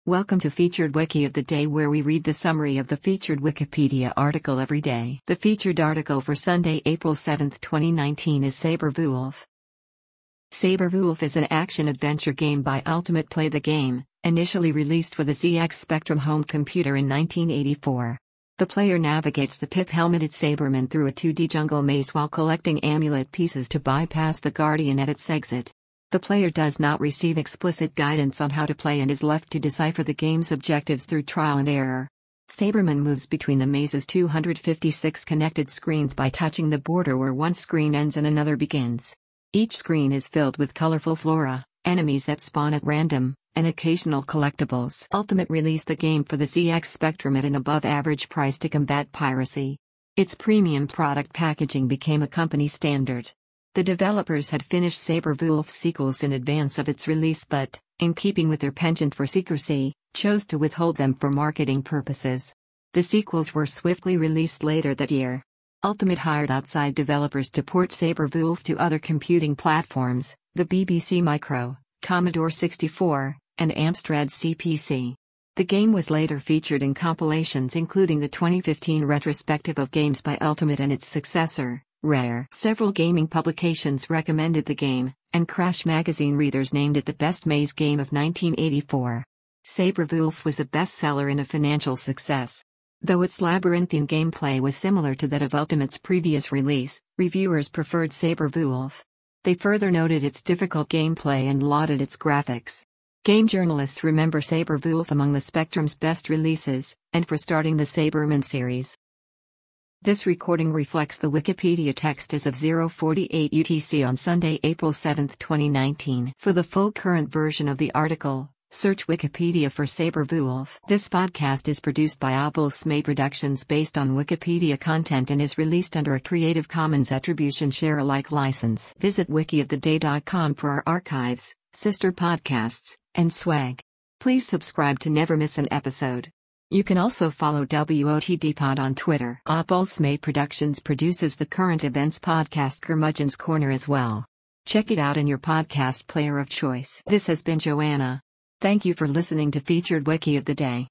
Welcome to Featured Wiki of the Day, where we read the summary of the featured Wikipedia article every day. The featured article for Sunday, April 7, 2019 is Saberwolf. Saberwolf is an action-adventure game by Ultimate Play the Game, initially released for the ZX Spectrum home computer in 1984. The player navigates the pith-helmeted Saberman through a 2D jungle maze while collecting amulet pieces to bypass the Guardian at its exit. The player does not receive explicit guidance on how to play and is left to decipher the game's objectives through trial and error. Saberman moves between the maze's 256 connected screens by touching the border where one screen ends and another begins. Each screen is filled with colorful flora, enemies that spawn at random, and occasional collectibles. Ultimate released the game for the ZX Spectrum at an above-average price to combat piracy. Its premium product packaging became a company standard. The developers had finished Saberwolf sequels in advance of its release but, in keeping with their penchant for secrecy, chose to withhold them for marketing purposes. The sequels were swiftly released later that year. Ultimate hired outside developers to port Saberwolf to other computing platforms, the BBC Micro, Commodore 64, and Amstrad CPC. The game was later featured in compilations including the 2015 retrospective of games by Ultimate and its successor, Rare. Several gaming publications recommended the game, and Crash magazine readers named it the best maze game of 1984. Saberwolf was a bestseller and a financial success. Though its labyrinthine gameplay was similar to that of Ultimate's previous release, reviewers preferred Saberwolf. They further noted its difficult gameplay and lauded its graphics. Game journalists remember Saberwolf among the Spectrum's best releases, and for starting the Saberman series. This recording reflects the Wikipedia text as of 0:48 UTC on Sunday, April 7, 2019. For the full current version of the article, search Wikipedia for Saberwolf. This podcast is produced by Abel Smay Productions based on Wikipedia content and is released under a Creative Commons Attribution Share-alike license. Visit wikioftheday.com for our archives, sister podcasts, and swag. Please subscribe to never miss an episode. You can also follow WOTDpod on Twitter. Abel Smay Productions produces the current events podcast Curmudgeon's Corner as well. Check it out in your podcast player of choice. This has been Joanna. Thank you for listening to Featured Wiki of the Day.